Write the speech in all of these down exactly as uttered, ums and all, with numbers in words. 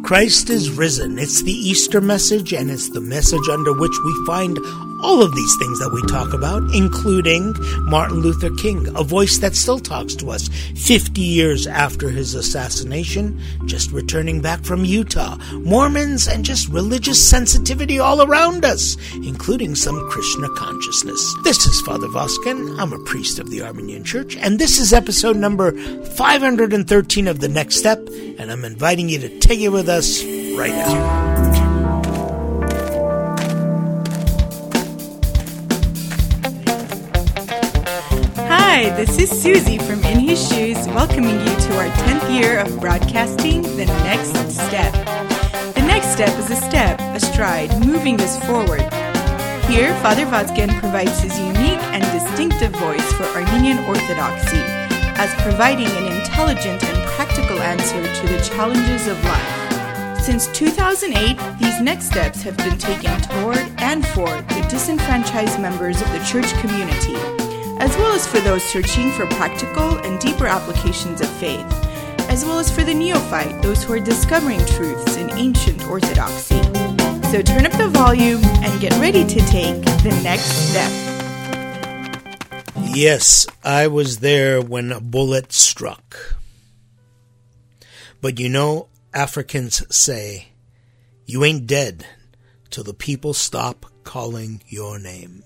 Christ is risen. It's the Easter message, and it's the message under which we find all of these things that we talk about, including Martin Luther King, a voice that still talks to us fifty years after his assassination, just returning back from Utah, Mormons, and just religious sensitivity all around us, including some Krishna consciousness. This is Father Voskin. I'm a priest of the Armenian Church, and this is episode number five hundred thirteen of The Next Step, and I'm inviting you to take it with us right now. Hi, this is Susie from In His Shoes, welcoming you to our tenth year of broadcasting The Next Step. The next step is a step, a stride, moving us forward. Here, Father Vazgen provides his unique and distinctive voice for Armenian Orthodoxy, as providing an intelligent and practical answer to the challenges of life. Since two thousand eight, these next steps have been taken toward and for the disenfranchised members of the church community, as well as for those searching for practical and deeper applications of faith, as well as for the neophyte, those who are discovering truths in ancient orthodoxy. So turn up the volume and get ready to take the next step. Yes, I was there when a bullet struck. But you know, Africans say, you ain't dead till the people stop calling your name.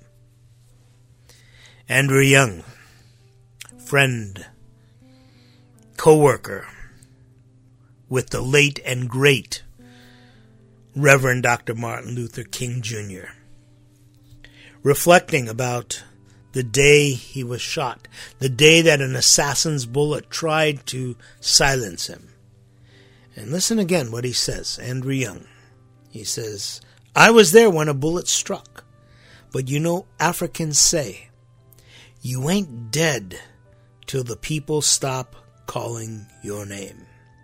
Andrew Young, friend, co-worker with the late and great Reverend Doctor Martin Luther King Junior, reflecting about the day he was shot, the day that an assassin's bullet tried to silence him. And listen again what he says, Andrew Young. He says, I was there when a bullet struck, but you know, Africans say, you ain't dead till the people stop calling your name.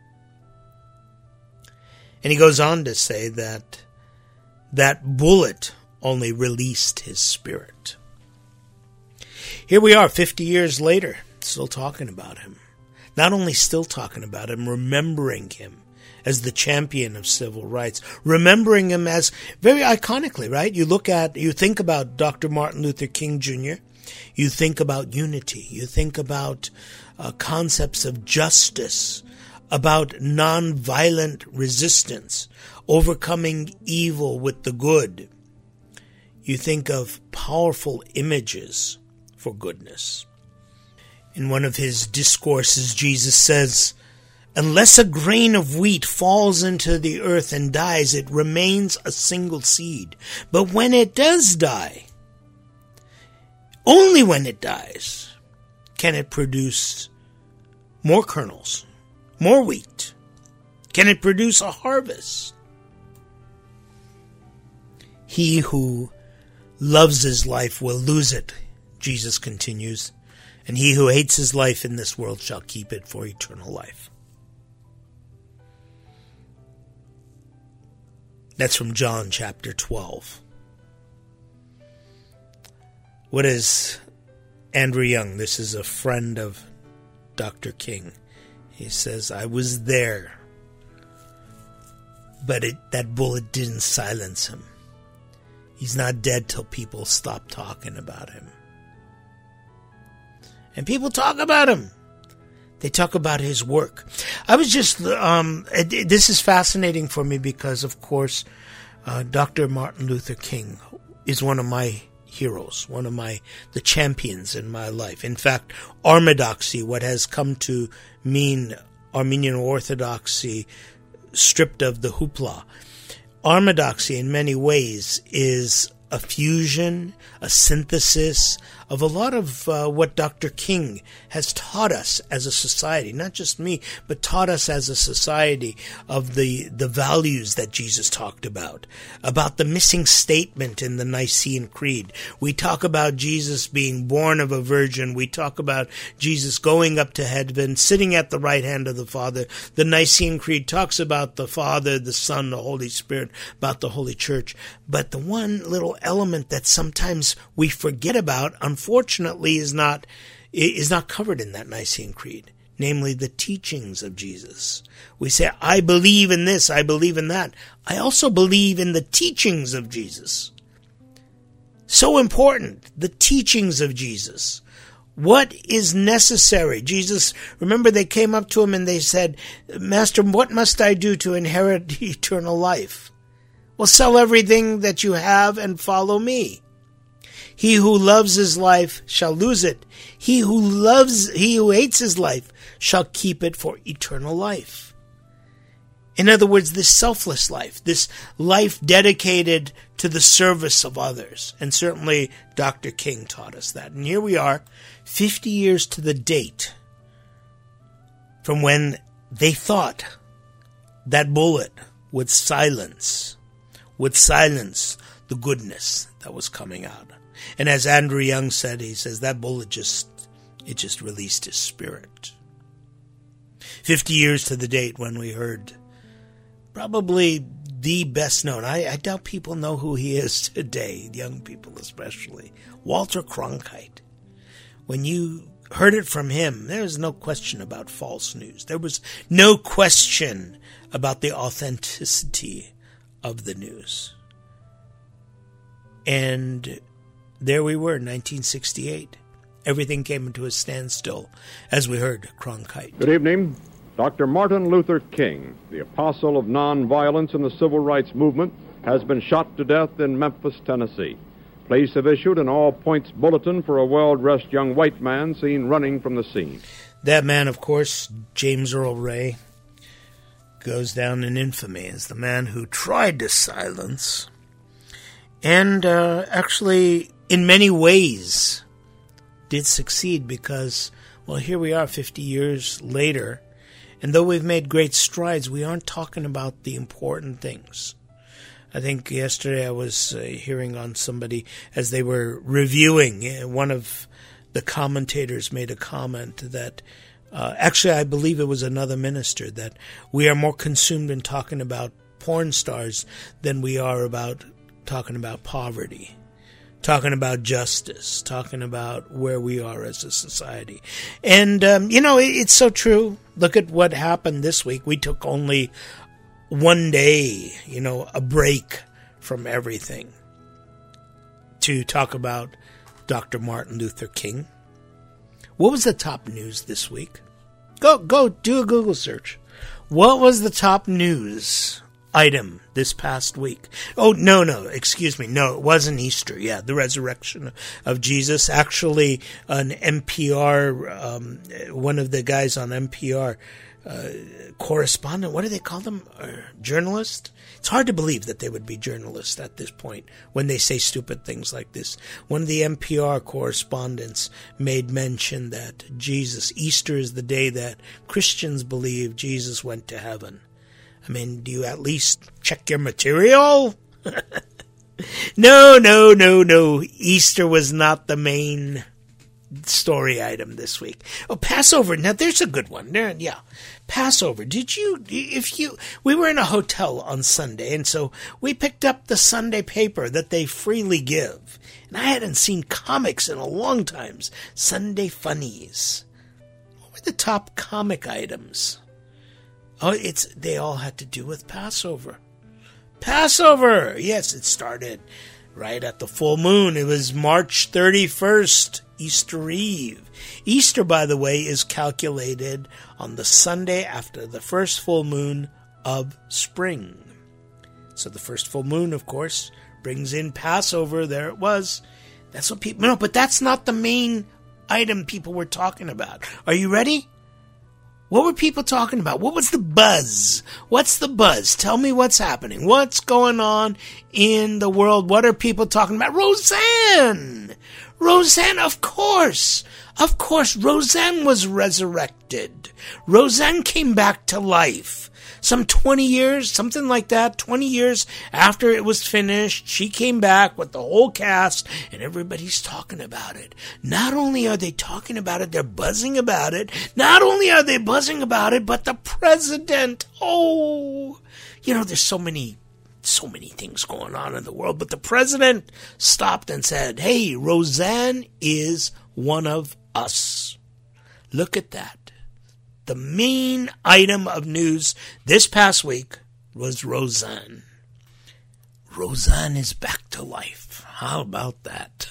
And he goes on to say that that bullet only released his spirit. Here we are fifty years later, still talking about him. Not only still talking about him, remembering him as the champion of civil rights, remembering him as very iconically, right? You look at, you think about Doctor Martin Luther King Junior, you think about unity, you think about uh, concepts of justice, about nonviolent resistance, overcoming evil with the good. You think of powerful images for goodness. In one of his discourses, Jesus says, unless a grain of wheat falls into the earth and dies, it remains a single seed. But when it does die, only when it dies, can it produce more kernels, more wheat. Can it produce a harvest? He who loves his life will lose it, Jesus continues, and he who hates his life in this world shall keep it for eternal life. That's from John chapter twelve. What is Andrew Young? This is a friend of Doctor King. He says, I was there, but it, that bullet didn't silence him. He's not dead till people stop talking about him. And people talk about him. They talk about his work. I was just, um, it, this is fascinating for me because, of course, uh, Doctor Martin Luther King is one of my heroes, one of my, the champions in my life. In fact, Armedoxy, what has come to mean Armenian Orthodoxy stripped of the hoopla. Armedoxy in many ways is a fusion, a synthesis of a lot of uh, what Doctor King has taught us as a society, not just me, but taught us as a society of the, the values that Jesus talked about, about the missing statement in the Nicene Creed. We talk about Jesus being born of a virgin. We talk about Jesus going up to heaven, sitting at the right hand of the Father. The Nicene Creed talks about the Father, the Son, the Holy Spirit, about the Holy Church. But the one little element that sometimes we forget about, unfortunately, is not is not covered in that Nicene Creed. namely the teachings of Jesus. We say, I believe in this, I believe in that. I also believe in the teachings of Jesus. So important, the teachings of Jesus. What is necessary? Jesus, remember they came up to him and they said, Master, what must I do to inherit eternal life? Well, sell everything that you have and follow me. He who loves his life shall lose it. He who loves, he who hates his life shall keep it for eternal life. In other words, this selfless life, this life dedicated to the service of others. And certainly Doctor King taught us that. And here we are, fifty years to the date from when they thought that bullet would silence, would silence the goodness that was coming out. And as Andrew Young said, he says that bullet just, it just released his spirit. Fifty years to the date when we heard probably the best known, I, I doubt people know who he is today, young people especially, Walter Cronkite. When you heard it from him, there was no question about false news. There was no question about the authenticity of the news. And there we were, nineteen sixty-eight. Everything came into a standstill as we heard Cronkite. Good evening. Doctor Martin Luther King, the apostle of nonviolence in the civil rights movement, has been shot to death in Memphis, Tennessee. Police have issued an all-points bulletin for a well-dressed young white man seen running from the scene. That man, of course, James Earl Ray, goes down in infamy as the man who tried to silence and uh, actually, in many ways, did succeed because, well, here we are fifty years later, and though we've made great strides, we aren't talking about the important things. I think yesterday I was uh, hearing on somebody as they were reviewing, one of the commentators made a comment that, uh, actually I believe it was another minister, that we are more consumed in talking about porn stars than we are about talking about poverty, talking about justice, talking about where we are as a society. And, um, you know, it, it's so true. Look at what happened this week. We took only one day, you know, a break from everything to talk about Doctor Martin Luther King. What was the top news this week? Go, go, do a Google search. What was the top news item this past week? Oh, no, no, excuse me. No, it wasn't Easter. Yeah, the resurrection of Jesus. Actually, an N P R, um, one of the guys on N P R, uh, correspondent, what do they call them? Uh, journalist? It's hard to believe that they would be journalists at this point when they say stupid things like this. One of the N P R correspondents made mention that Jesus, Easter is the day that Christians believe Jesus went to heaven. I mean, do you at least check your material? No, no, no, no. Easter was not the main story item this week. Oh, Passover. Now, there's a good one. There, yeah. Passover. Did you, if you, we were in a hotel on Sunday, and so we picked up the Sunday paper that they freely give. And I hadn't seen comics in a long time. Sunday Funnies. What were the top comic items? Oh, it's they all had to do with Passover. Passover! Yes, it started right at the full moon. It was March thirty-first, Easter Eve. Easter, by the way, is calculated on the Sunday after the first full moon of spring. So the first full moon, of course, brings in Passover. There it was. That's what people... No, but that's not the main item people were talking about. Are you ready? What were people talking about? What was the buzz? What's the buzz? Tell me what's happening. What's going on in the world? What are people talking about? Roseanne! Roseanne, of course! Of course, Roseanne was resurrected. Roseanne came back to life. Some twenty years, something like that, twenty years after it was finished, she came back with the whole cast, and everybody's talking about it. Not only are they talking about it, they're buzzing about it. Not only are they buzzing about it, but the president, oh, you know, there's so many, so many things going on in the world, but the president stopped and said, hey, Roseanne is one of us. Look at that. the main item of news this past week was Roseanne. Roseanne is back to life. How about that?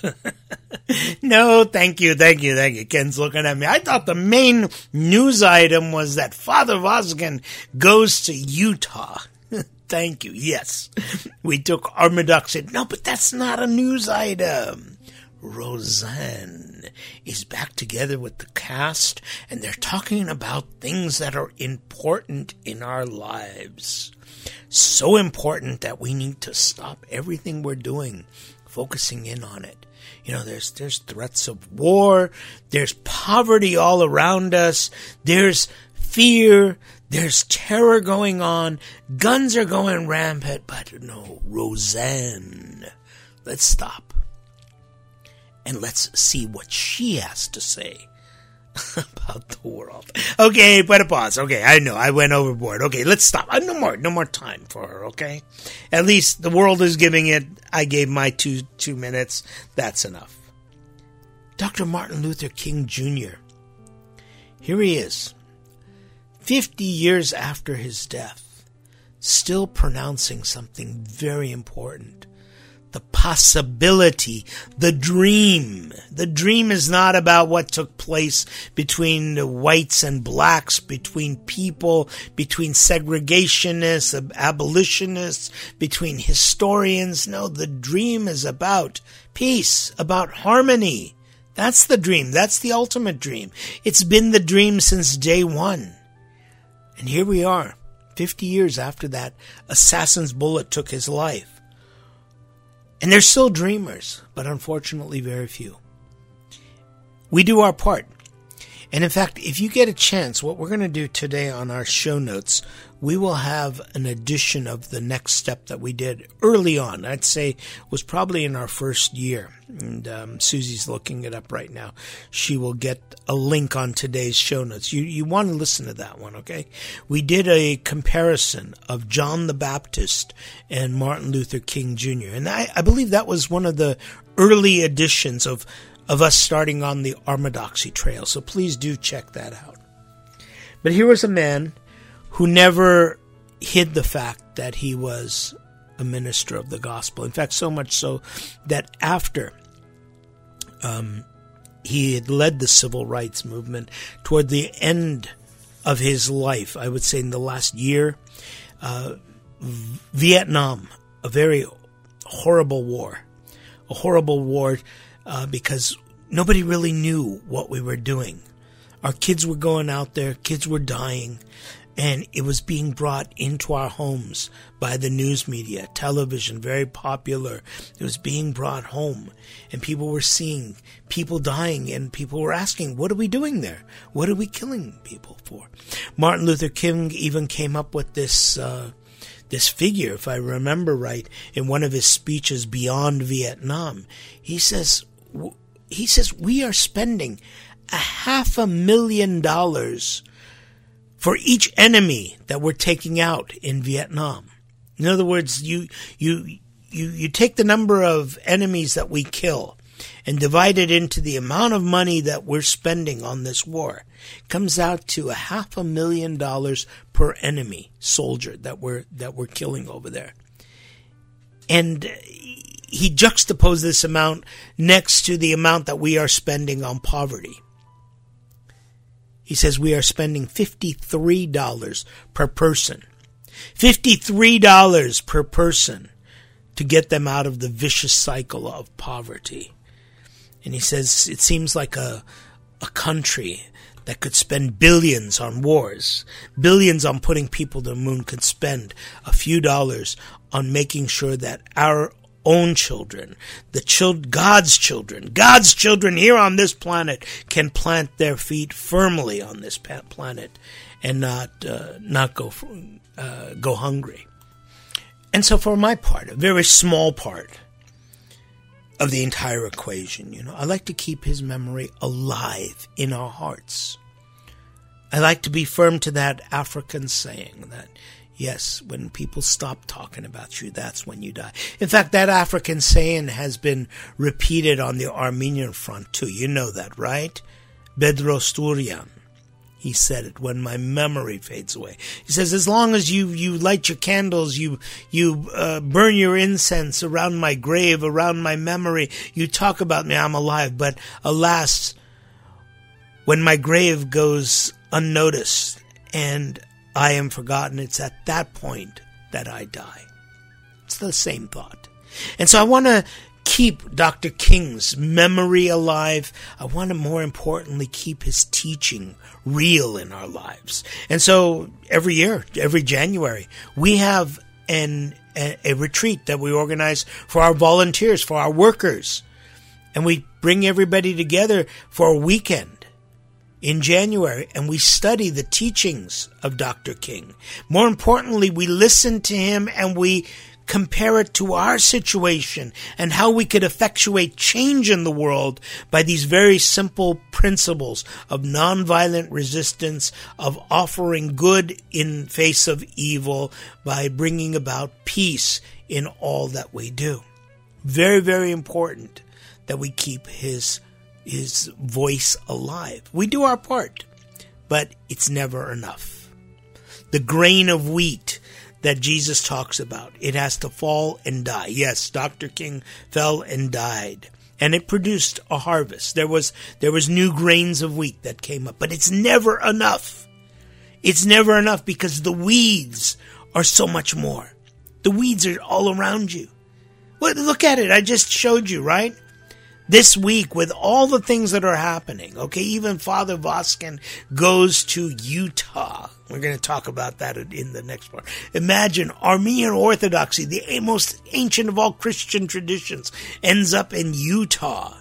No, thank you, thank you, thank you. Ken's looking at me. I thought the main news item was that Father Vazgen goes to Utah. Thank you. Yes, we took Armadoxid. No, but that's not a news item. Roseanne is back together with the cast, and they're talking about things that are important in our lives. So important that we need to stop everything we're doing, focusing in on it. You know, there's there's threats of war, there's poverty all around us, there's fear, there's terror going on, guns are going rampant, but no, Roseanne. Let's stop. And let's see what she has to say about the world. Okay, put a pause. Okay, I know, I went overboard. Okay, let's stop. Uh, no more, no more time for her, okay? At least the world is giving it. I gave my two, two minutes. That's enough. Doctor Martin Luther King Junior Here he is, fifty years after his death, still pronouncing something very important. The possibility, the dream. The dream is not about what took place between the whites and blacks, between people, between segregationists, abolitionists, between historians. No, the dream is about peace, about harmony. That's the dream. That's the ultimate dream. It's been the dream since day one. And here we are, fifty years after that assassin's bullet took his life. And there's still dreamers, but unfortunately very few. We do our part. And in fact, if you get a chance, what we're going to do today on our show notes, we will have an edition of the next step that we did early on. I'd say was probably in our first year. And um, Susie's looking it up right now. She will get a link on today's show notes. You you want to listen to that one, okay? We did a comparison of John the Baptist and Martin Luther King Junior And I, I believe that was one of the early editions of of us starting on the Armadoxy trail. So please do check that out. But here was a man who never hid the fact that he was a minister of the gospel. In fact, so much so that after um, he had led the civil rights movement toward the end of his life, I would say in the last year, uh, Vietnam, a very horrible war, a horrible war uh, because nobody really knew what we were doing. Our kids were going out there, kids were dying, and it was being brought into our homes by the news media, television, very popular. It was being brought home, and people were seeing people dying, and people were asking, what are we doing there? What are we killing people for? Martin Luther King even came up with this uh, this figure, if I remember right, in one of his speeches beyond Vietnam. He says, he says, we are spending a half a million dollars for each enemy that we're taking out in Vietnam. In other words, you you you you take the number of enemies that we kill and divide it into the amount of money that we're spending on this war. It comes out to a half a million dollars per enemy soldier that we're that we're killing over there. And he juxtaposed this amount next to the amount that we are spending on poverty. He says we are spending fifty-three dollars per person. fifty-three dollars per person to get them out of the vicious cycle of poverty. And he says it seems like a, a country that could spend billions on wars, billions on putting people to the moon, could spend a few dollars on making sure that our own children, the child, God's children, God's children here on this planet can plant their feet firmly on this planet and not uh, not go uh, go hungry. And so, for my part, a very small part of the entire equation, you know, I like to keep his memory alive in our hearts. I like to be firm to that African saying that, yes, when people stop talking about you, that's when you die. In fact, that African saying has been repeated on the Armenian front too. You know that, right? Bedros Turian. He said it, when my memory fades away. He says, as long as you, you light your candles, you you uh, burn your incense around my grave, around my memory, you talk about me, I'm alive. But alas, when my grave goes unnoticed and I am forgotten, it's at that point that I die. It's the same thought. And so I want to keep Doctor King's memory alive. I want to, more importantly, keep his teaching real in our lives. And so every year, every January, we have an a, a retreat that we organize for our volunteers, for our workers. And we bring everybody together for a weekend in January, and we study the teachings of Doctor King. More importantly, we listen to him and we compare it to our situation and how we could effectuate change in the world by these very simple principles of nonviolent resistance, of offering good in face of evil, by bringing about peace in all that we do. Very, very important that we keep his his voice alive. We do our part, but it's never enough. The grain of wheat that Jesus talks about, it has to fall and die. Yes, Doctor King fell and died, and it produced a harvest. There was there was new grains of wheat that came up, but it's never enough. It's never enough because the weeds are so much more. The weeds are all around you. Well, look at it. I just showed you, right? This week, with all the things that are happening, okay, even Father Voskin goes to Utah. We're going to talk about that in the next part. Imagine Armenian Orthodoxy, the most ancient of all Christian traditions, ends up in Utah.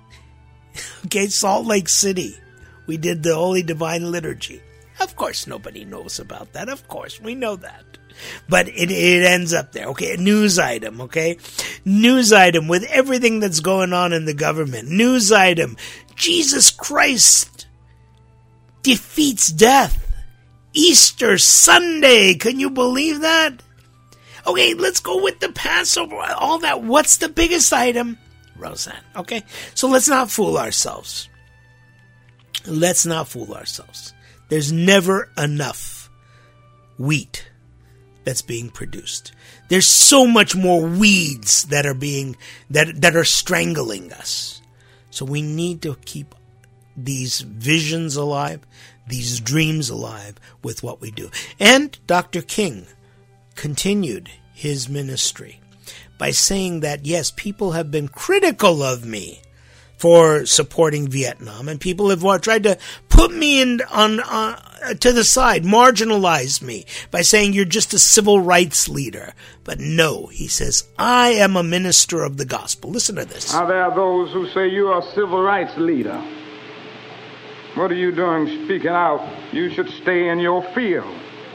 Okay, Salt Lake City. We did the Holy Divine Liturgy. Of course, nobody knows about that. Of course, we know that. But it, it ends up there, okay? A news item, okay? News item with everything that's going on in the government. News item. Jesus Christ defeats death. Easter Sunday. Can you believe that? Okay, let's go with the Passover. All that. What's the biggest item? Roseanne, okay? So let's not fool ourselves. Let's not fool ourselves. There's never enough wheat that's being produced. There's so much more weeds that are being that that are strangling us. So we need to keep these visions alive, these dreams alive with what we do. And Doctor King continued his ministry by saying that, yes, people have been critical of me for supporting Vietnam, and people have tried to put me in on uh, to the side, marginalize me by saying you're just a civil rights leader. But no, he says, I am a minister of the gospel. Listen to this. Now there are those who say you are a civil rights leader. What are you doing speaking out? You should stay in your field.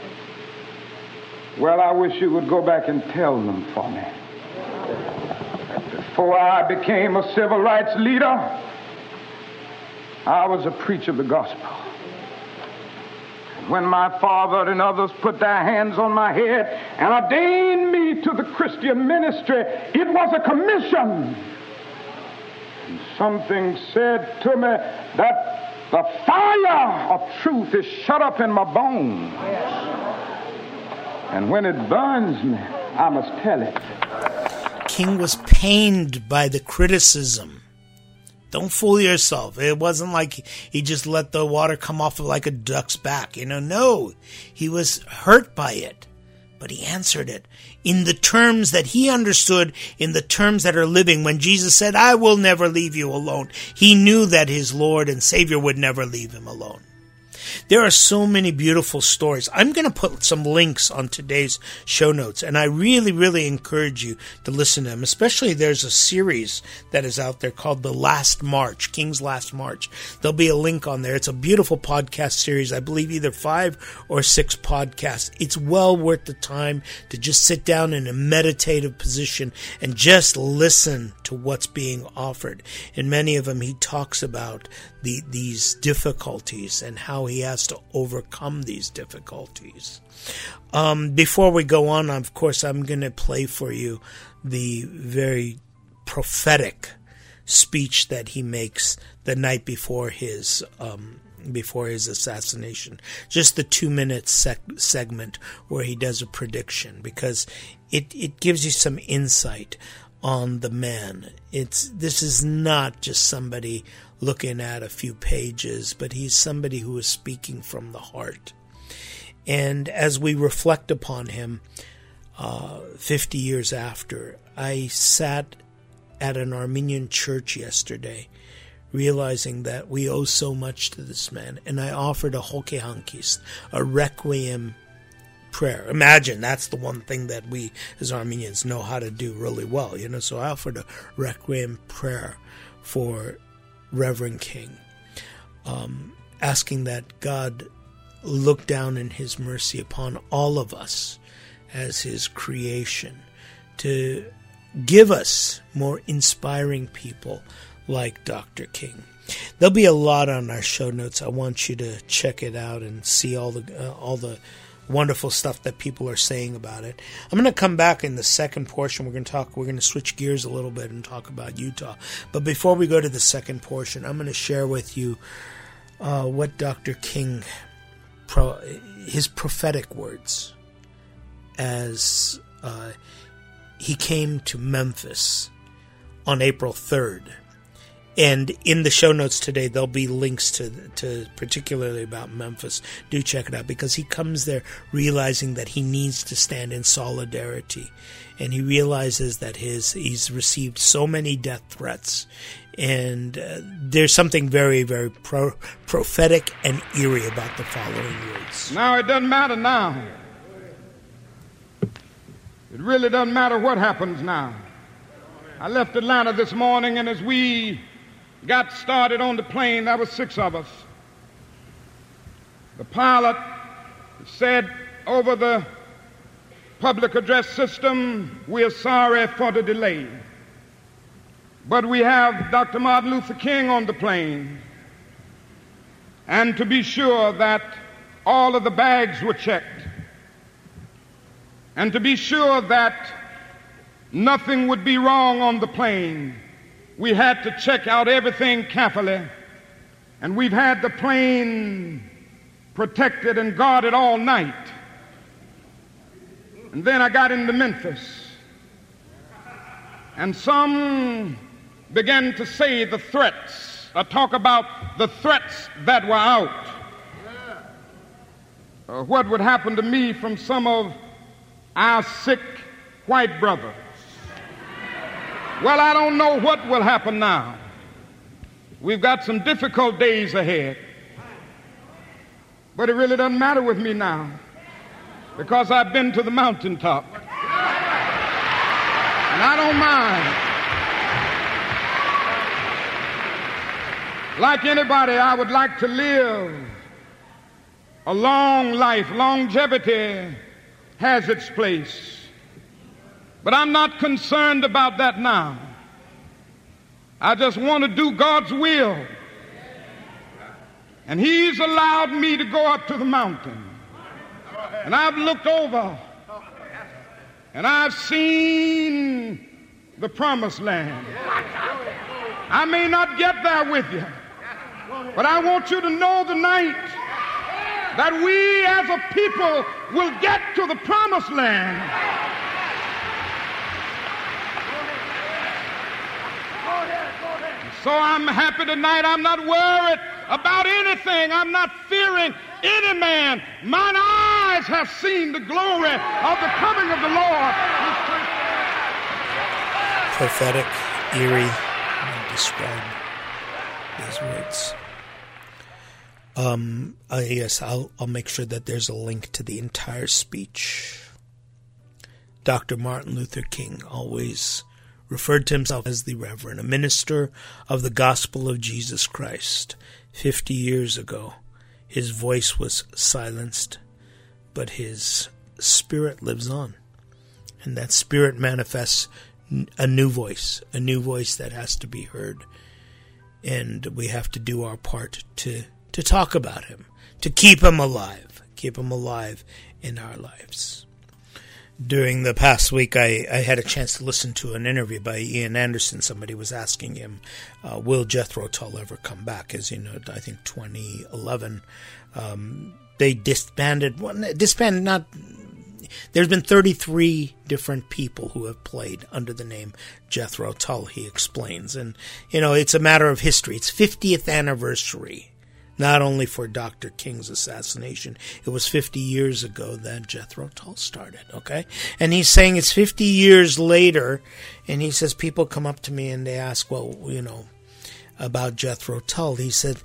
Well, I wish you would go back and tell them for me. Before I became a civil rights leader, I was a preacher of the gospel. When my father and others put their hands on my head and ordained me to the Christian ministry, it was a commission. And something said to me that the fire of truth is shut up in my bones. And when it burns me, I must tell it. King was pained by the criticism. Don't fool yourself. It wasn't like he just let the water come off of like a duck's back. You know, no. He was hurt by it. But he answered it in the terms that he understood, in the terms that are living. When Jesus said, I will never leave you alone, he knew that his Lord and Savior would never leave him alone. There are so many beautiful stories. I'm going to put some links on today's show notes, and I really, really encourage you to listen to them. Especially there's a series that is out there called The Last March, King's Last March. There'll be a link on there. It's a beautiful podcast series. I believe either five or six podcasts. It's well worth the time to just sit down in a meditative position and just listen to what's being offered. In many of them, he talks about the, these difficulties and how he has to overcome these difficulties. Um, before we go on, of course, I'm going to play for you the very prophetic speech that he makes the night before his um, before his assassination. Just the two-minute sec- segment where he does a prediction, because it, it gives you some insight on the man. It's this is not just somebody looking at a few pages, but he's somebody who is speaking from the heart. And as we reflect upon him, uh, fifty years after, I sat at an Armenian church yesterday, realizing that we owe so much to this man, and I offered a hokehankist, a requiem prayer. Imagine, that's the one thing that we as Armenians know how to do really well, you know. So I offered a requiem prayer for Reverend King, um, asking that God look down in his mercy upon all of us as his creation, to give us more inspiring people like Doctor King. There'll be a lot on our show notes. I want you to check it out and see all the uh, all the wonderful stuff that people are saying about it. I'm going to come back in the second portion. We're going to talk. We're going to switch gears a little bit and talk about Utah. But before we go to the second portion, I'm going to share with you uh, what Doctor King, pro, his prophetic words, as uh, he came to Memphis on April third. And in the show notes today, there'll be links to, to particularly about Memphis. Do check it out, because he comes there realizing that he needs to stand in solidarity. And he realizes that his he's received so many death threats. And uh, there's something very, very pro- prophetic and eerie about the following words. Now, it doesn't matter now. It really doesn't matter what happens now. I left Atlanta this morning, and as we got started on the plane, there were six of us. The pilot said over the public address system, "We are sorry for the delay, but we have Doctor Martin Luther King on the plane, and to be sure that all of the bags were checked, and to be sure that nothing would be wrong on the plane, we had to check out everything carefully, and we've had the plane protected and guarded all night." And then I got into Memphis, and some began to say the threats, or talk about the threats that were out. Uh, what would happen to me from some of our sick white brothers? Well, I don't know what will happen now. We've got some difficult days ahead. But it really doesn't matter with me now, because I've been to the mountaintop. And I don't mind. Like anybody, I would like to live a long life. Longevity has its place. But I'm not concerned about that now. I just want to do God's will. And He's allowed me to go up to the mountain. And I've looked over, and I've seen the promised land. I may not get there with you, but I want you to know tonight that we as a people will get to the promised land. So I'm happy tonight. I'm not worried about anything. I'm not fearing any man. Mine eyes have seen the glory of the coming of the Lord. Prophetic, eerie, I describe these words. Um, uh, yes, I'll, I'll make sure that there's a link to the entire speech. Doctor Martin Luther King always referred to himself as the Reverend, a minister of the gospel of Jesus Christ. Fifty years ago, his voice was silenced, but his spirit lives on. And that spirit manifests a new voice, a new voice that has to be heard. And we have to do our part to, to talk about him, to keep him alive, keep him alive in our lives. During the past week, I, I had a chance to listen to an interview by Ian Anderson. Somebody was asking him, uh, will Jethro Tull ever come back? As you know, I think twenty eleven, um, they disbanded, well, disbanded, not, there's been thirty-three different people who have played under the name Jethro Tull, he explains. And, you know, it's a matter of history. It's fiftieth anniversary. Not only for Doctor King's assassination, it was fifty years ago that Jethro Tull started, okay? And he's saying it's fifty years later, and he says people come up to me and they ask, well, you know, about Jethro Tull. He said,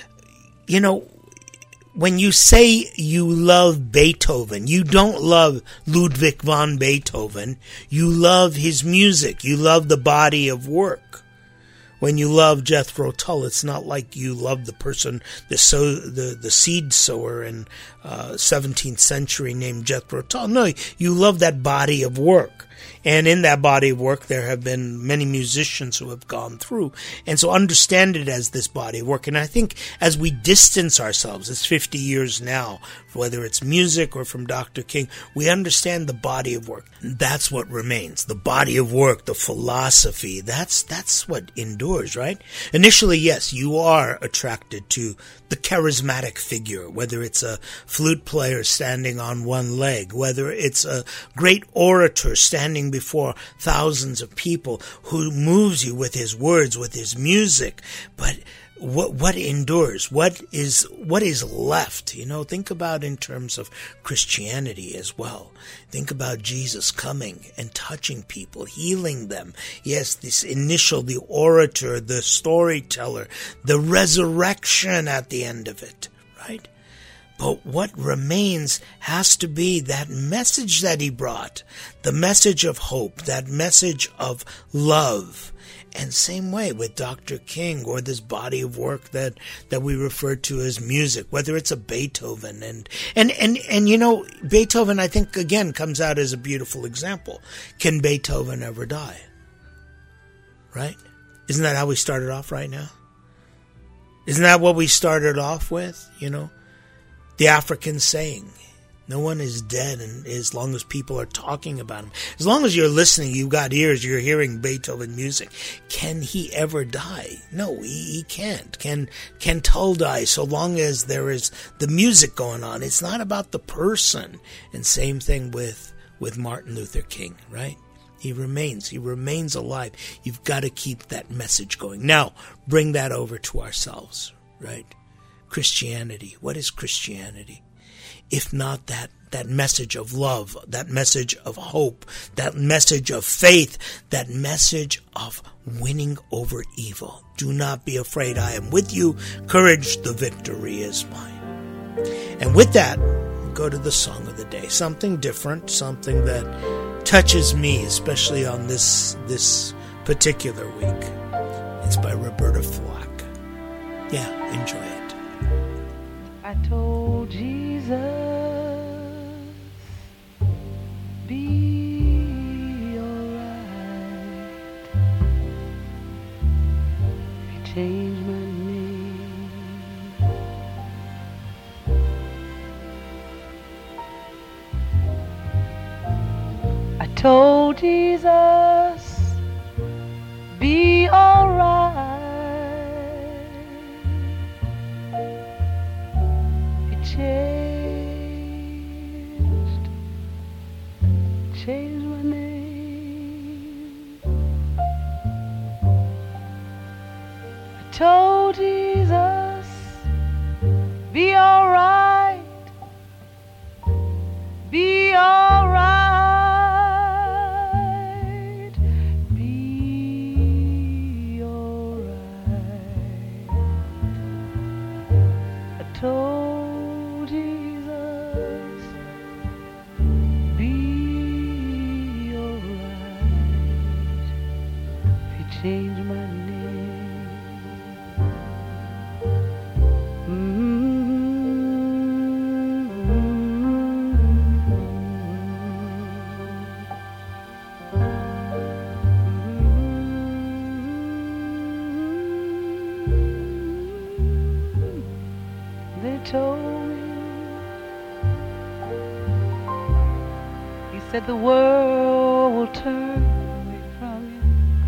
you know, when you say you love Beethoven, you don't love Ludwig van Beethoven. You love his music. You love the body of work. When you love Jethro Tull, it's not like you love the person, the sow, the, the seed sower in uh, seventeenth century named Jethro Tull. No, you love that body of work. And in that body of work, there have been many musicians who have gone through. And so understand it as this body of work. And I think as we distance ourselves, it's fifty years now, whether it's music or from Doctor King, we understand the body of work. That's what remains. The body of work, the philosophy, that's that's what endures, right? Initially, yes, you are attracted to the charismatic figure, whether it's a flute player standing on one leg, whether it's a great orator standing before thousands of people who moves you with his words, with his music. But what what endures? What is what is left? You know, think about in terms of Christianity as well. Think about Jesus coming and touching people, healing them. Yes, this initial, the orator, the storyteller, the resurrection at the end of it, right? But what remains has to be that message that he brought, the message of hope, that message of love. And same way with Doctor King, or this body of work that, that we refer to as music, whether it's a Beethoven. And, and, and, and, you know, Beethoven, I think, again, comes out as a beautiful example. Can Beethoven ever die? Right? Isn't that how we started off right now? Isn't that what we started off with, you know? The African saying, no one is dead and as long as people are talking about him. As long as you're listening, you've got ears, you're hearing Beethoven music. Can he ever die? No, he, he can't. Can can Tull die so long as there is the music going on? It's not about the person. And same thing with, with Martin Luther King, right? He remains. He remains alive. You've got to keep that message going. Now, bring that over to ourselves, right? Christianity. What is Christianity? If not that, that message of love, that message of hope, that message of faith, that message of winning over evil. Do not be afraid. I am with you. Courage, the victory is mine. And with that, go to the song of the day. Something different, something that touches me, especially on this, this particular week. It's by Roberta Flack. Yeah, enjoy it. I told Jesus, be alright. He changed my name. I told Jesus, be alright. Changed, changed my name. I told Jesus, be alright, be alright, be alright. I told change my name. said the world will turn away from you,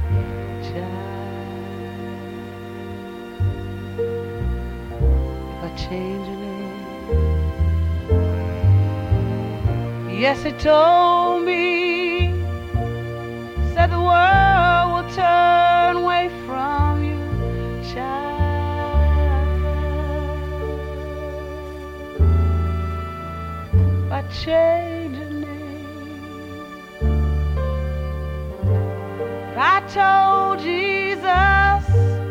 child, if I change your name. Yes, he told me, said the world will turn away from you, child, if I change your name. I told Jesus,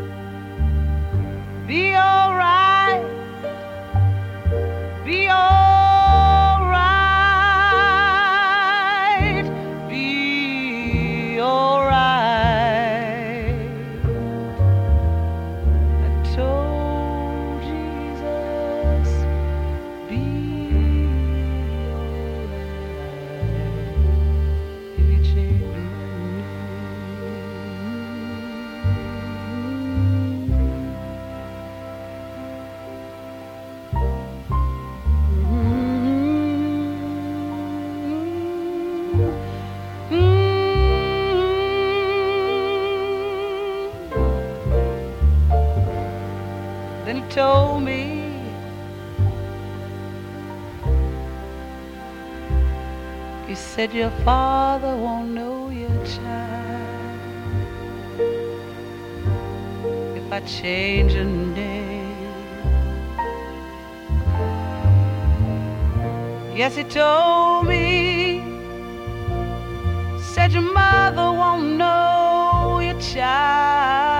be alright, be alright, be alright. I told Jesus, be alright, if you change your name. Then he told me, he said your father won't know your child if I change your name. Yes, he told me, said your mother won't know your child.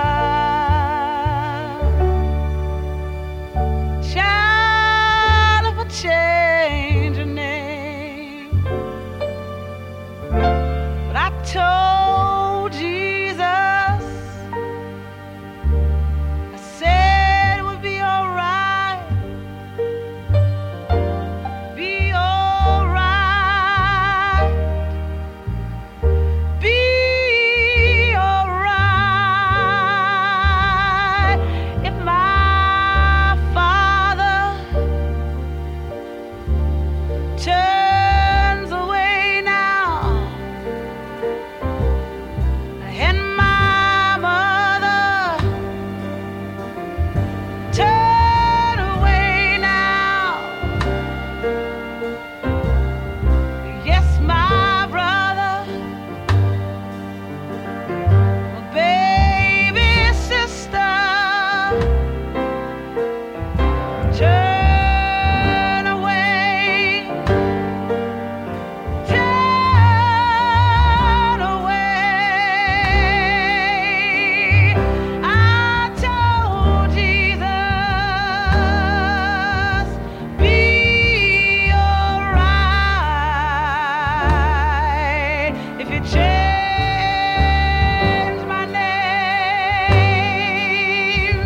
Child, if I change your name. But I told Jesus, I said it would be alright, be alright, be alright, if my father turns away now, and my mother turn away now. Yes, my brother, my baby sister, turn away, turn away. I told Jesus, be alright, if you change my name,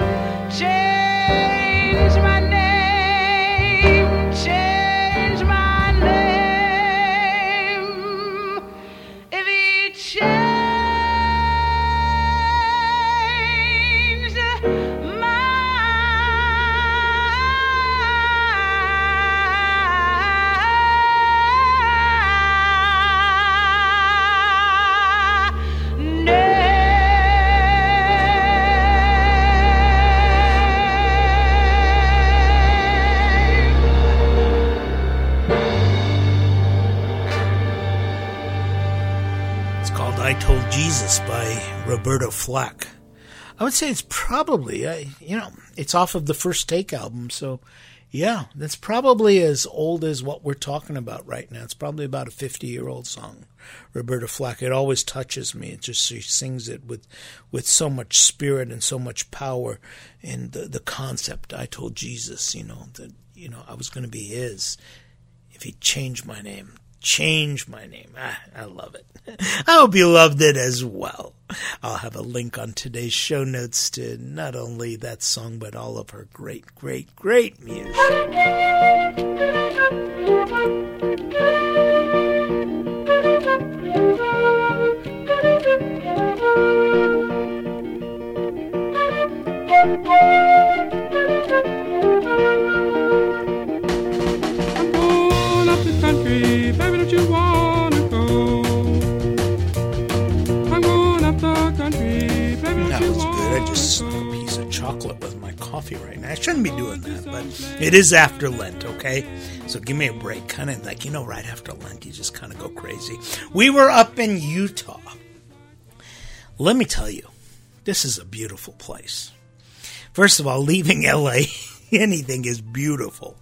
change my name, change my name, if he changed my It's called I Told Jesus by Roberta Flack. I would say it's probably, uh, you know, it's off of the First Take album, so yeah, that's probably as old as what we're talking about right now. It's probably about a fifty-year-old song, Roberta Flack. It always touches me. It just, she sings it with with so much spirit and so much power, and the, the concept, I told Jesus, you know, that, you know, I was going to be his if he changed my name. Change my name. Ah, I love it. I hope you loved it as well. I'll have a link on today's show notes to not only that song, but all of her great, great, great music. I'm going up the country, baby, don't you want coffee right now. I shouldn't be doing that, but it is after Lent, okay? So give me a break. Kind of like, you know, right after Lent, you just kind of go crazy. We were up in Utah. Let me tell you, this is a beautiful place. First of all, leaving L A, anything is beautiful.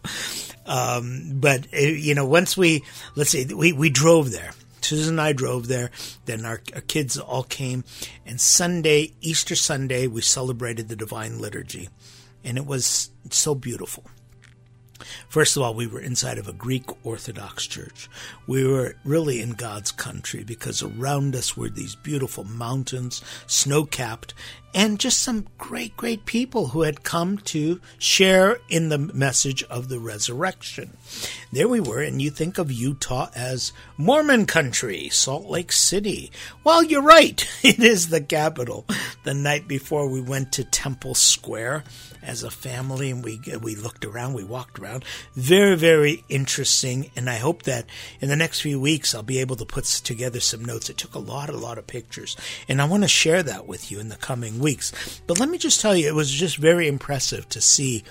Um, but, uh, you know, once we, let's say, we, we drove there. Susan and I drove there. Then our, our kids all came. And Sunday, Easter Sunday, we celebrated the Divine Liturgy. And it was so beautiful. First of all, we were inside of a Greek Orthodox church. We were really in God's country because around us were these beautiful mountains, snow-capped, and just some great, great people who had come to share in the message of the resurrection. There we were, and you think of Utah as Mormon country, Salt Lake City. Well, you're right. It is the capital. The night before, we went to Temple Square as a family, and we we looked around, we walked around. Very, very interesting, and I hope that in the next few weeks I'll be able to put together some notes. It took a lot, a lot of pictures, and I want to share that with you in the coming weeks. But let me just tell you, it was just very impressive to see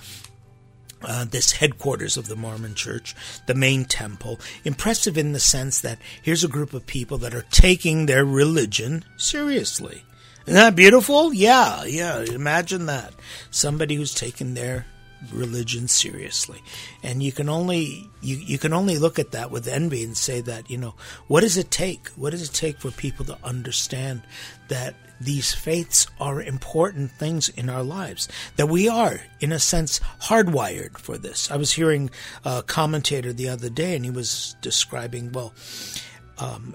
Uh, this headquarters of the Mormon Church, the main temple. Impressive in the sense that here's a group of people that are taking their religion seriously. Isn't that beautiful? Yeah, yeah, imagine that. Somebody who's taken their religion seriously. And you can only you, you can only look at that with envy and say that, you know, what does it take? What does it take for people to understand that these faiths are important things in our lives, that we are, in a sense, hardwired for this? I was hearing a commentator the other day, and he was describing, well, um,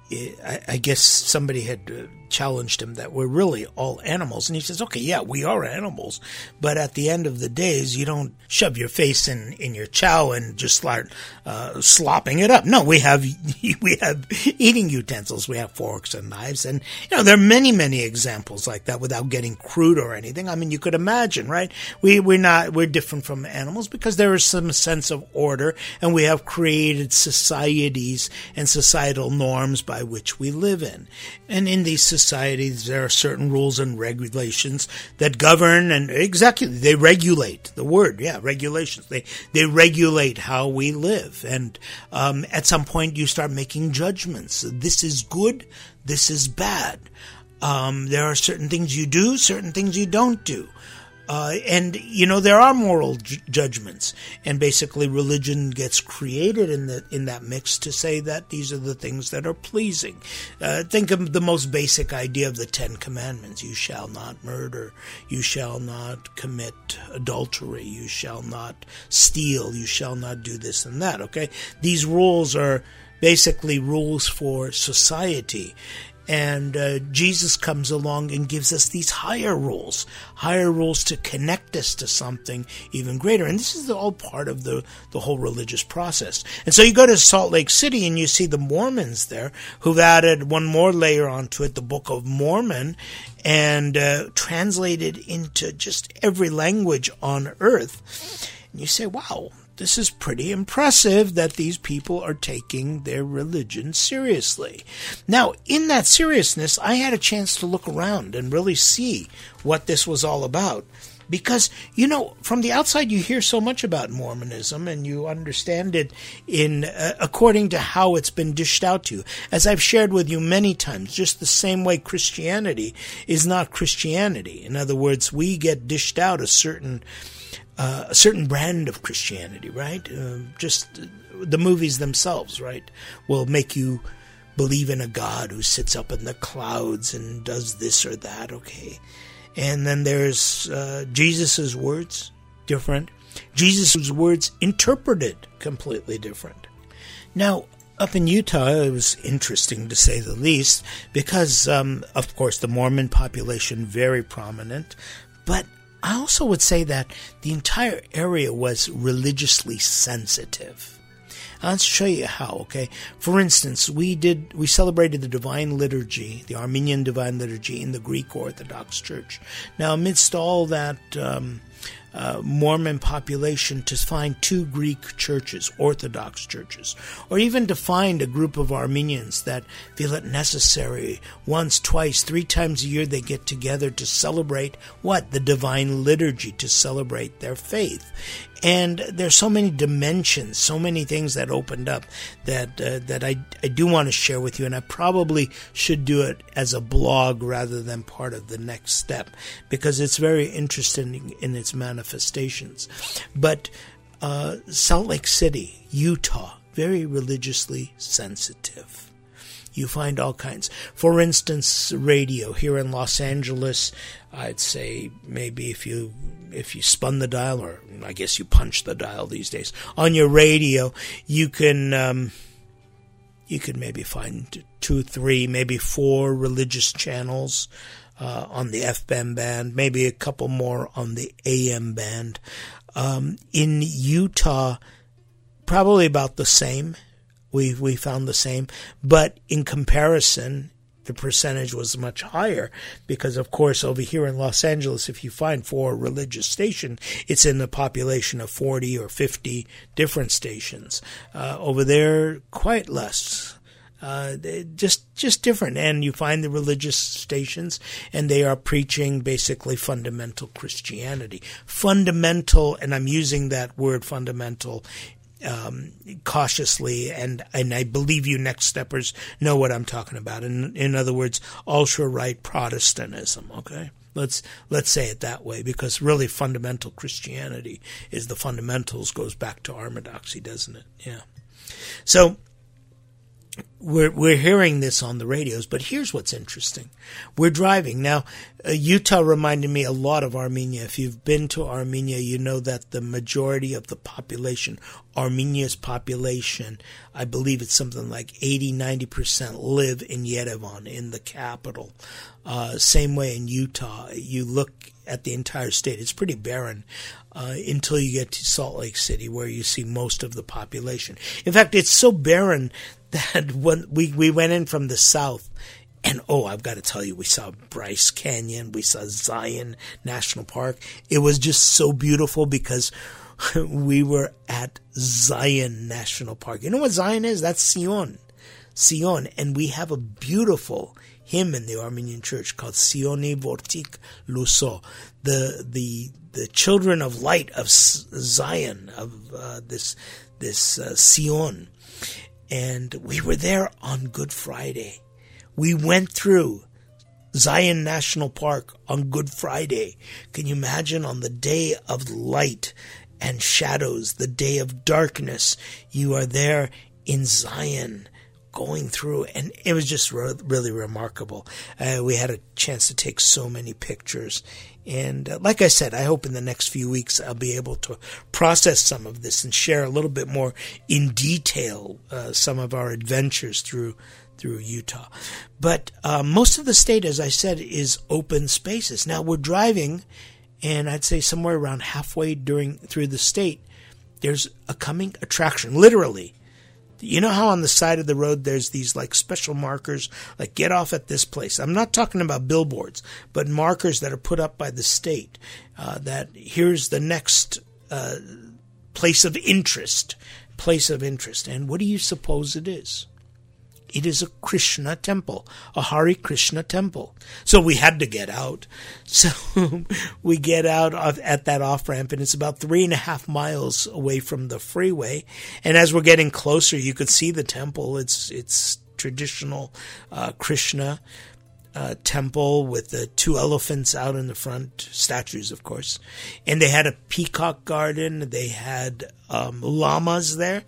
I, I guess somebody had uh, challenged him that we're really all animals. And he says, okay, yeah, we are animals. But at the end of the days, you don't shove your face in, in your chow and just start uh, slopping it up. No, we have we have eating utensils. We have forks and knives. And, you know, there are many, many examples like that without getting crude or anything. I mean, you could imagine, right? We, we're not, we're different from animals because there is some sense of order, and we have created societies and societal norms by which we live in. And in these societies, there are certain rules and regulations that govern, and exactly, they regulate, the word, yeah, regulations. They they regulate how we live. And um, at some point, you start making judgments. This is good, this is bad. Um, there are certain things you do, certain things you don't do. Uh, and, you know, there are moral ju- judgments, and basically religion gets created in the, in that mix to say that these are the things that are pleasing. Uh, think of the most basic idea of the Ten Commandments. You shall not murder. You shall not commit adultery. You shall not steal. You shall not do this and that, okay? These rules are basically rules for society. And uh, Jesus comes along and gives us these higher rules, higher rules to connect us to something even greater. And this is all part of the, the whole religious process. And so you go to Salt Lake City and you see the Mormons there who've added one more layer onto it, the Book of Mormon, and uh, translated into just every language on earth. And you say, wow, this is pretty impressive that these people are taking their religion seriously. Now, in that seriousness, I had a chance to look around and really see what this was all about. Because, you know, from the outside you hear so much about Mormonism and you understand it in uh, according to how it's been dished out to you. As I've shared with you many times, just the same way Christianity is not Christianity. In other words, we get dished out a certain Uh, a certain brand of Christianity, right? Uh, just the movies themselves, right, will make you believe in a God who sits up in the clouds and does this or that, okay? And then there's uh, Jesus' words, different. Jesus' words interpreted completely different. Now, up in Utah, it was interesting to say the least, because, um, of course, the Mormon population, very prominent, but I also would say that the entire area was religiously sensitive. I'll show you how, okay? For instance, we did we celebrated the Divine Liturgy, the Armenian Divine Liturgy in the Greek Orthodox Church. Now, amidst all that um, uh, Mormon population to find two Greek churches, Orthodox churches, or even to find a group of Armenians that feel it necessary once, twice, three times a year they get together to celebrate what? The divine liturgy, to celebrate their faith. And there's so many dimensions, so many things that opened up that uh, that I, I do want to share with you, and I probably should do it as a blog rather than part of the next step, because it's very interesting in its manifestations. But uh, Salt Lake City, Utah, very religiously sensitive. You find all kinds. For instance, radio here in Los Angeles, I'd say maybe if you if you spun the dial, or I guess you punch the dial these days, on your radio, you can um, you could maybe find two, three, maybe four religious channels uh, on the F M band, maybe a couple more on the A M band. Um, in Utah, probably about the same. We we found the same, but in comparison, the percentage was much higher because, of course, over here in Los Angeles, if you find four religious stations, it's in a population of forty or fifty different stations. Uh, over there, quite less. Uh, just just different. And you find the religious stations, and they are preaching basically fundamental Christianity. Fundamental, and I'm using that word fundamental Um, cautiously, and, and I believe you next steppers know what I'm talking about. In in other words, ultra-right Protestantism, okay? Let's let's say it that way, because really fundamental Christianity is the fundamentals, goes back to orthodoxy, doesn't it? Yeah. So we're we're hearing this on the radios, but here's what's interesting. We're driving. Now, uh, Utah reminded me a lot of Armenia. If you've been to Armenia, you know that the majority of the population, Armenia's population, I believe it's something like eighty, ninety percent live in Yerevan, in the capital. Uh, same way in Utah. You look at the entire state, it's pretty barren uh, until you get to Salt Lake City, where you see most of the population. In fact, it's so barren that when we, we went in from the south, and oh, I've got to tell you, we saw Bryce Canyon, we saw Zion National Park. It was just so beautiful because we were at Zion National Park. You know what Zion is? That's Sion. Sion. And we have a beautiful hymn in the Armenian church called Sioni Vortik Luso, the the the children of light of Zion, of uh, this this uh, Sion. And we were there on Good Friday. We went through Zion National Park on Good Friday. Can you imagine, on the day of light and shadows, the day of darkness, you are there in Zion going through, and it was just re- really remarkable. Uh, we had a chance to take so many pictures. And uh, like I said, I hope in the next few weeks I'll be able to process some of this and share a little bit more in detail uh, some of our adventures through through Utah. But uh, most of the state, as I said, is open spaces. Now we're driving, and I'd say somewhere around halfway during through the state, there's a coming attraction, literally. You know how on the side of the road there's these like special markers, like get off at this place. I'm not talking about billboards, but markers that are put up by the state, uh, that here's the next uh, place of interest, place of interest. And what do you suppose it is? It is a Krishna temple, a Hare Krishna temple. So we had to get out. So we get out of, at that off-ramp, and it's about three and a half miles away from the freeway. And as we're getting closer, you could see the temple. It's it's traditional uh, Krishna uh, temple with the two elephants out in the front, statues, of course. And they had a peacock garden. They had um, llamas there.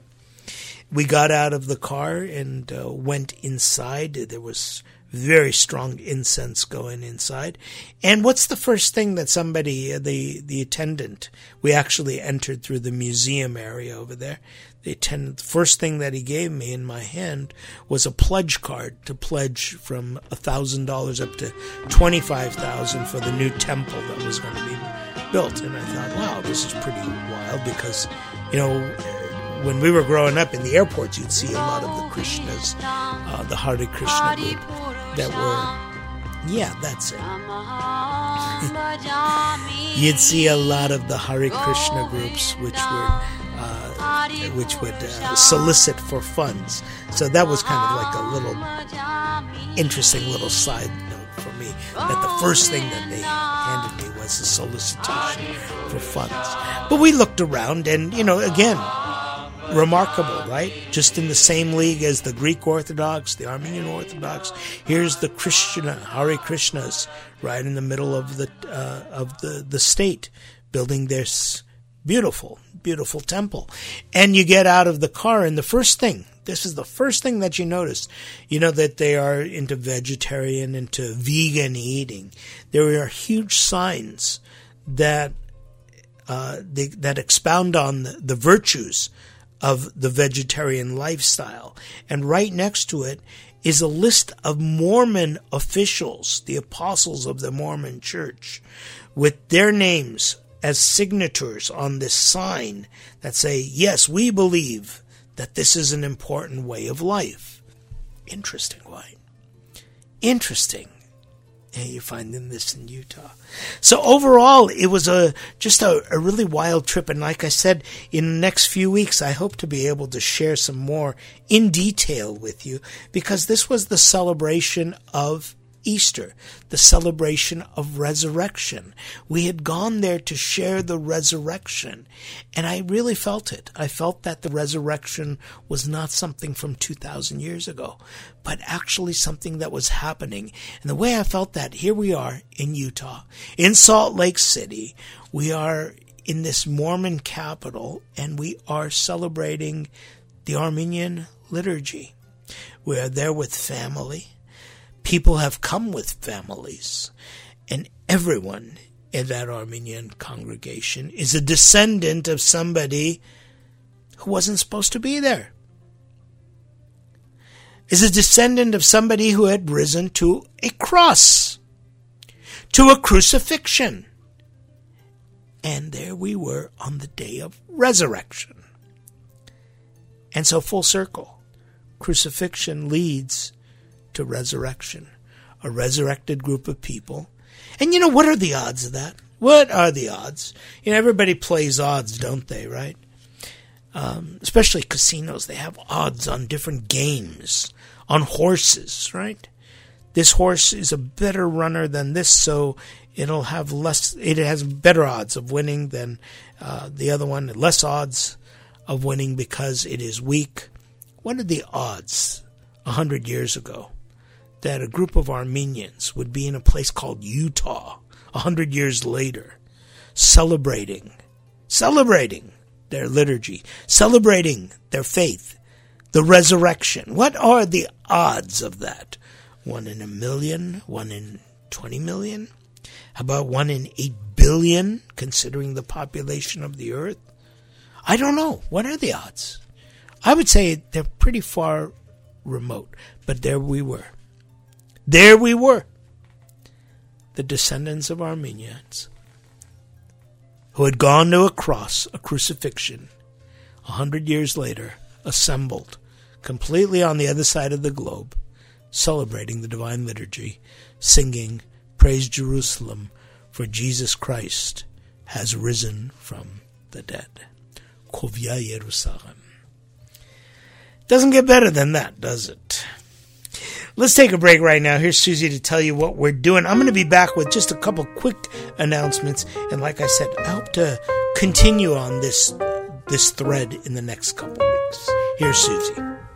We got out of the car and uh, went inside. There was very strong incense going inside. And what's the first thing that somebody, uh, the the attendant, we actually entered through the museum area over there. The attendant, the first thing that he gave me in my hand was a pledge card to pledge from one thousand dollars up to twenty-five thousand dollars for the new temple that was going to be built. And I thought, wow, this is pretty wild because, you know, when we were growing up in the airports, you'd see a lot of the Krishnas, uh, the Hare Krishna group that were, yeah, that's it. you'd see a lot of the Hare Krishna groups, which were uh, which would uh, solicit for funds. So that was kind of like a little interesting little side note for me, that the first thing that they handed me was a solicitation for funds. But we looked around, and, you know, again, remarkable, right? Just in the same league as the Greek Orthodox, the Armenian Orthodox. Here's the Christian Hare Krishnas right in the middle of the uh, of the, the state, building this beautiful, beautiful temple. And you get out of the car, and the first thing, this is the first thing that you notice, you know that they are into vegetarian, into vegan eating. There are huge signs that uh, they, that expound on the, the virtues of the vegetarian lifestyle. And right next to it is a list of Mormon officials, the apostles of the Mormon Church, with their names as signatures on this sign that say, yes, we believe that this is an important way of life. Interesting, right? Interesting. And you find this in Utah. So overall, it was a just a, a really wild trip. And like I said, in the next few weeks, I hope to be able to share some more in detail with you, because this was the celebration of Easter, the celebration of resurrection. We had gone there to share the resurrection, and I really felt it. I felt that the resurrection was not something from two thousand years ago, but actually something that was happening. And the way I felt that, here we are in Utah, in Salt Lake City. We are in this Mormon capital, and we are celebrating the Armenian liturgy. We are there with family. People have come with families, and everyone in that Armenian congregation is a descendant of somebody who wasn't supposed to be there. Is a descendant of somebody who had risen to a cross, to a crucifixion. And there we were on the day of resurrection. And so full circle, crucifixion leads to resurrection, a resurrected group of people. And you know, what are the odds of that? What are the odds? You know, everybody plays odds, don't they, right? Um, especially casinos, they have odds on different games, on horses, right? This horse is a better runner than this, so it'll have less, it has better odds of winning than uh, the other one, less odds of winning because it is weak. What are the odds a hundred years ago that a group of Armenians would be in a place called Utah a hundred years later, celebrating, celebrating their liturgy, celebrating their faith, the resurrection? What are the odds of that? One in a million? One in twenty million? How about one in eight billion, considering the population of the earth? I don't know. What are the odds? I would say they're pretty far remote, but there we were. There we were, the descendants of Armenians who had gone to a cross, a crucifixion, a hundred years later, assembled completely on the other side of the globe, celebrating the Divine Liturgy, singing, "Praise Jerusalem, for Jesus Christ has risen from the dead." Kovia Jerusalem. Doesn't get better than that, does it? Let's take a break right now. Here's Susie to tell you what we're doing. I'm going to be back with just a couple quick announcements. And like I said, I hope to continue on this this thread in the next couple weeks. Here's Susie.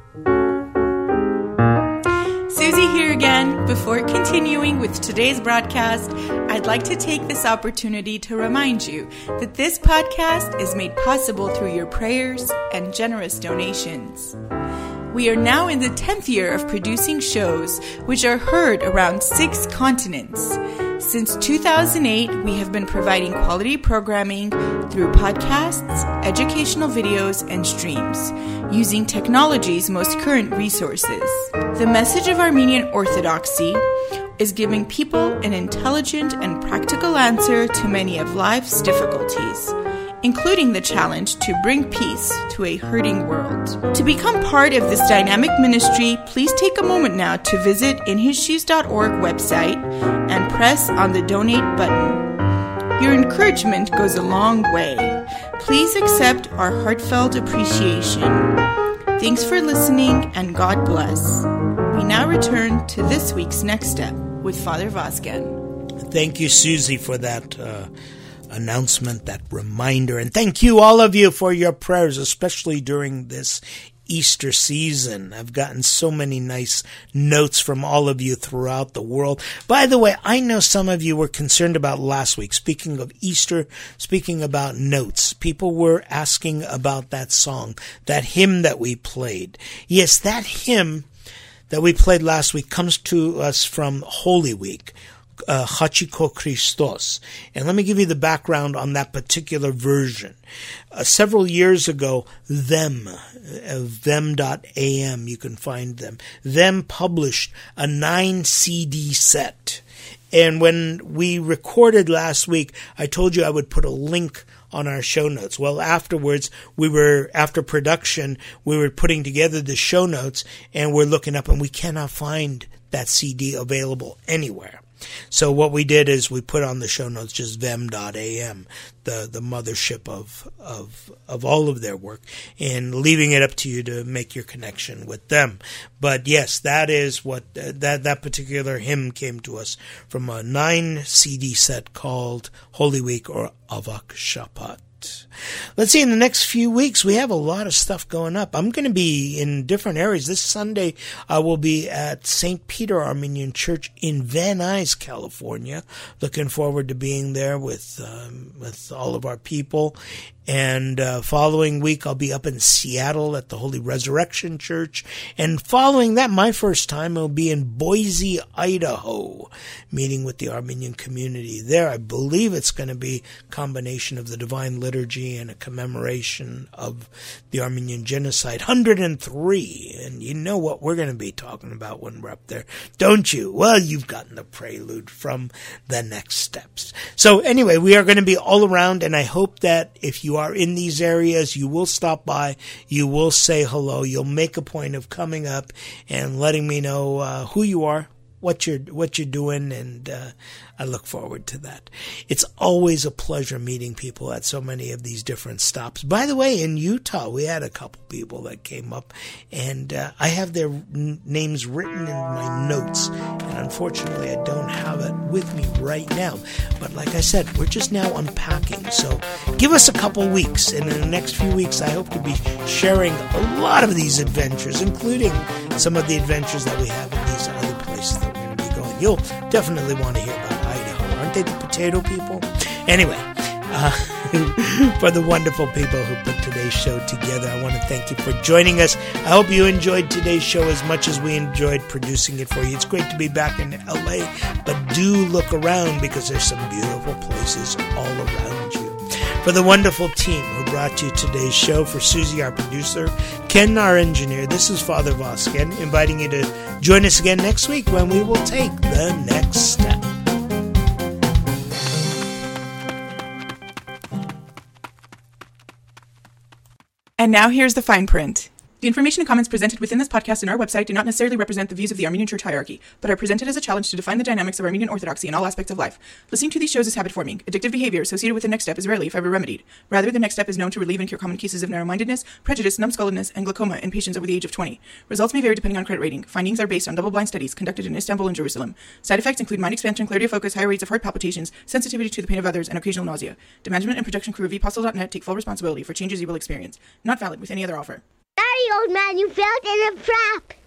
Susie here again. Before continuing with today's broadcast, I'd like to take this opportunity to remind you that this podcast is made possible through your prayers and generous donations. We are now in the tenth year of producing shows which are heard around six continents. Since two thousand eight, we have been providing quality programming through podcasts, educational videos, and streams, using technology's most current resources. The message of Armenian Orthodoxy is giving people an intelligent and practical answer to many of life's difficulties, including the challenge to bring peace to a hurting world. To become part of this dynamic ministry, please take a moment now to visit in his shoes dot org website and press press on the donate button. Your encouragement goes a long way. Please accept our heartfelt appreciation. Thanks for listening, and God bless. We now return to this week's Next Step with Father Vazquez. Thank you, Susie, for that uh, announcement, that reminder. And thank you, all of you, for your prayers, especially during this Easter season. I've gotten so many nice notes from all of you throughout the world. By the way, I know some of you were concerned about last week. Speaking of Easter, speaking about notes, people were asking about that song, that hymn that we played. Yes, that hymn that we played last week comes to us from Holy Week. Uh, Hachiko Christos. And let me give you the background on that particular version. Uh, several years ago, Them, uh, them dot a m, you can find them. Them published a nine C D set. And when we recorded last week, I told you I would put a link on our show notes. Well, afterwards, we were, after production, we were putting together the show notes, and we're looking up, and we cannot find that C D available anywhere. So what we did is we put on the show notes just them dot a m, the, the mothership of, of, of all of their work, and leaving it up to you to make your connection with them. But yes, that is what, uh, that, that particular hymn came to us from a nine C D set called Holy Week, or Avak Shapat. Let's see, in the next few weeks, we have a lot of stuff going up. I'm going to be in different areas. This Sunday, I will be at Saint Peter Armenian Church in Van Nuys, California. Looking forward to being there with um, with all of our people. And uh, following week, I'll be up in Seattle at the Holy Resurrection Church. And following that, my first time, I'll be in Boise, Idaho, meeting with the Armenian community there. I believe it's going to be a combination of the Divine Liturgy and a commemoration of the Armenian Genocide, one hundred three. And you know what we're going to be talking about when we're up there, don't you? Well, you've gotten the prelude from the Next Steps. So anyway, we are going to be all around, and I hope that if you are in these areas, you will stop by, you will say hello, you'll make a point of coming up and letting me know uh, who you are, what you're what you're doing, and uh, I look forward to that. It's always a pleasure meeting people at so many of these different stops. By the way, in Utah, we had a couple people that came up, and uh, I have their n- names written in my notes, and unfortunately, I don't have it with me right now. But like I said, we're just now unpacking, so give us a couple weeks, and in the next few weeks, I hope to be sharing a lot of these adventures, including some of the adventures that we have in these other places that we're going to be going. You'll definitely want to hear about Idaho. Aren't they the potato people? Anyway, uh, for the wonderful people who put today's show together, I want to thank you for joining us. I hope you enjoyed today's show as much as we enjoyed producing it for you. It's great to be back in L A, but do look around because there's some beautiful places all around you. For the wonderful team who brought you today's show, for Susie, our producer, Ken, our engineer, this is Father Vazquez, inviting you to join us again next week when we will take the next step. And now here's the fine print. The information and comments presented within this podcast and our website do not necessarily represent the views of the Armenian Church hierarchy, but are presented as a challenge to define the dynamics of Armenian Orthodoxy in all aspects of life. Listening to these shows is habit-forming. Addictive behavior associated with the Next Step is rarely, if ever, remedied. Rather, the Next Step is known to relieve and cure common cases of narrow-mindedness, prejudice, numbskulledness, and glaucoma in patients over the age of twenty. Results may vary depending on credit rating. Findings are based on double-blind studies conducted in Istanbul and Jerusalem. Side effects include mind expansion, clarity of focus, higher rates of heart palpitations, sensitivity to the pain of others, and occasional nausea. The management and production crew of epostle dot net take full responsibility for changes you will experience. Not valid with any other offer. Sorry, old man, you fell in a trap.